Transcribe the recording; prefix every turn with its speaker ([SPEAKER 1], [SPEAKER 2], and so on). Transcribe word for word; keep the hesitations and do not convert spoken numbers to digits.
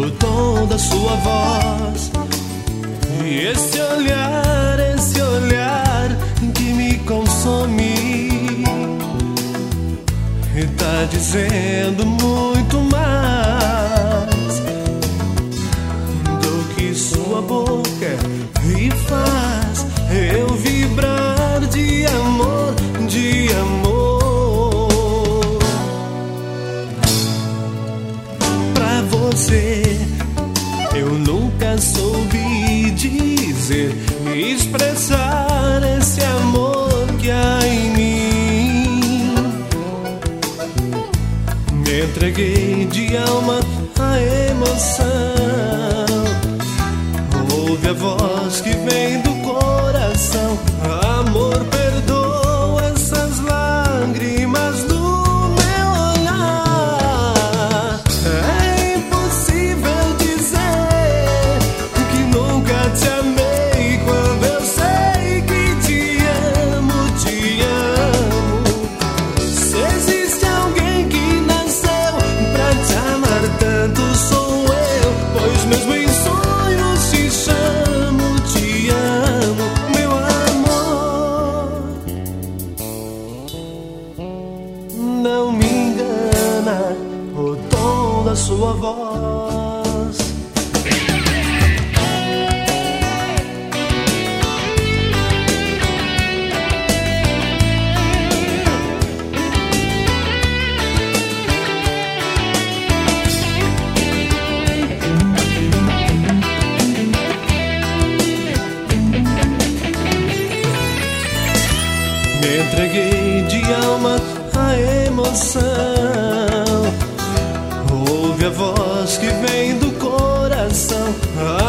[SPEAKER 1] o tom da sua voz. E esse olhar, esse olhar que me consome, e tá dizendo muito mais do que sua boca e faz eu vibrar de amor, de amor. Pra você eu nunca soube dizer e expressar esse amor que há em mim. Me entreguei de alma à emoção. Ouve a voz que vem do coração. Amor, perdoa essas lágrimas do meu olhar. É impossível dizer que nunca te amei quando eu sei que te amo, te amo. Se existe alguém que nasceu pra te amar tanto, sou eu, pois mesmo em sonhos te chamo, te amo, meu amor. Não me engana o tom da sua voz. Me entreguei de alma à emoção. Ouve a voz que vem do coração.